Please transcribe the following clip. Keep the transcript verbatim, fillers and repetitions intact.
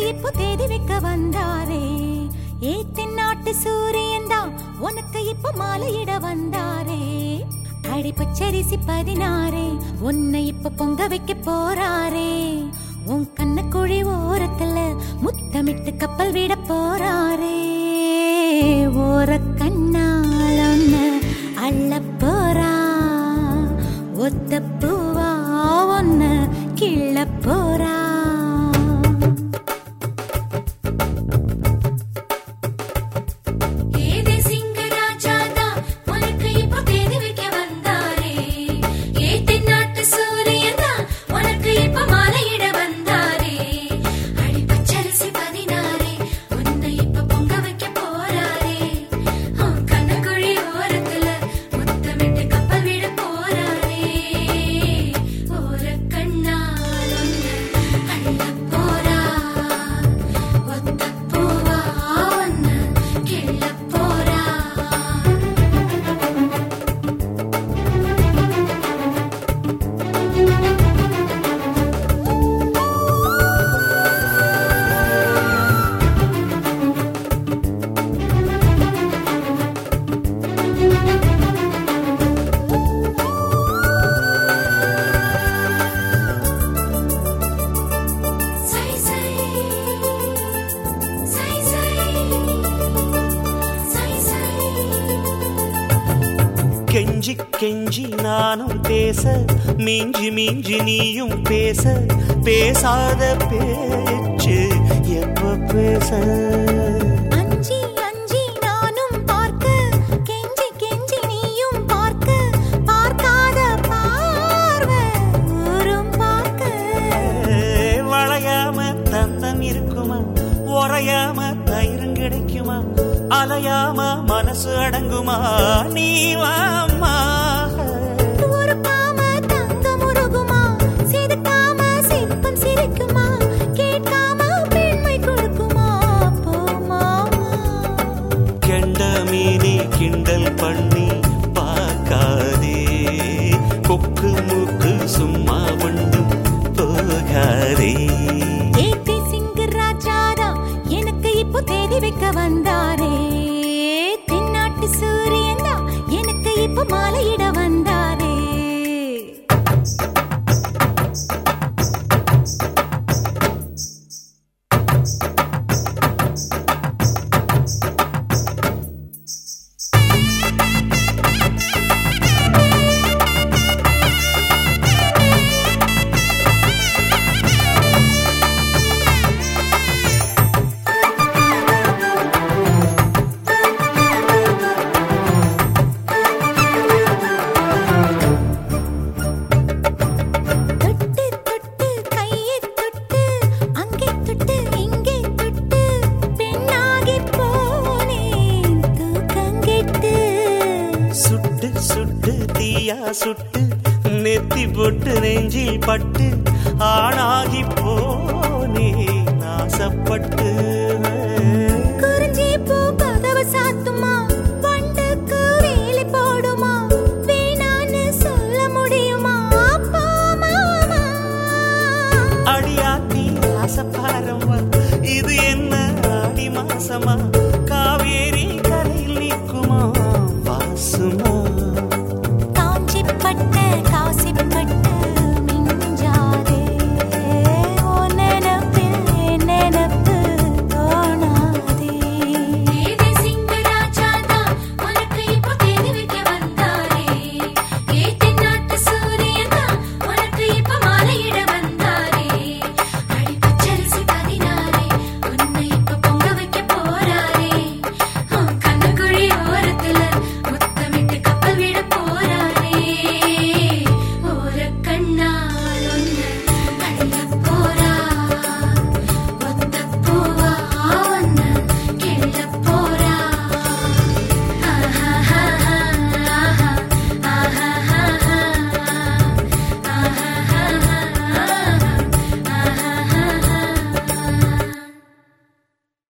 இப்போ தேதி வைக்க வந்தாரே. ஏ தென்னாட்டு சூரியன் தான் உனக்கு இப்போ மாலையிட வந்தாரே. அடி பச்சரிசி பதினாறே உன்னை இப்ப பொங்க வைக்க போறாரே. உன் கண்ண குழி ஓரத்துல முத்தமிட்டு கப்பல் விட போறாரே. ஓர கண்ணால் ஒன்ன அள்ள போறா. ஒத்த பூவா ஒன்ன கிள்ள போறா. கெஞ்சி கெஞ்சி நானும் பேச, மிஞ்சி மிஞ்சி நீயும் பேச, பேசாத பேச்சு எப்ப பேச. அஞ்சி அஞ்சி நானும் பார்க்க, கெஞ்சி கெஞ்சி நீயும் பார்க்க, பார்க்காத பார்வை ஊரும் பார்க்க. வளையாம தந்தம் இருக்குமா, உறையாம தயிரும் கிடைக்குமா, அலையாம மனசு அடங்குமா, நீ வாம்மா. உருக்காம தங்கம் உருகுமா, சிரிக்காம சிற்பம் சிரிக்குமா, கேட்காம பெண்மை கொடுக்குமா, போமா. கெண்ட மீனி கிண்டல் பண்ணி பார்க்காதே, கொக்கு மூக்கு சும்மா ஒன்றும் போகாதே. ஏத்தி சிங்கு ராஜாதா எனக்கு இப்போ தேதி வைக்க வந்தாரே. தென்னாட்டு சூரியன் தான் எனக்கு இப்போ மாலையிட வந்தாரே. சுட்டு நெத்தி போட்டு நெஞ்சில் பட்டு ஆணாகி போனே நாசப்பட்டு. குறிஞ்சி பூ கதவு சாத்துமா, வண்டுக்கு வேலி போடுமா, வேணான்னு சொல்ல முடியுமா, போமாமா. அடியாத்தி ஆசப்பாரம்மா, இது என்ன ஆடி மாசமா, காவேரி கரையில் நிற்குமா வாசுமா.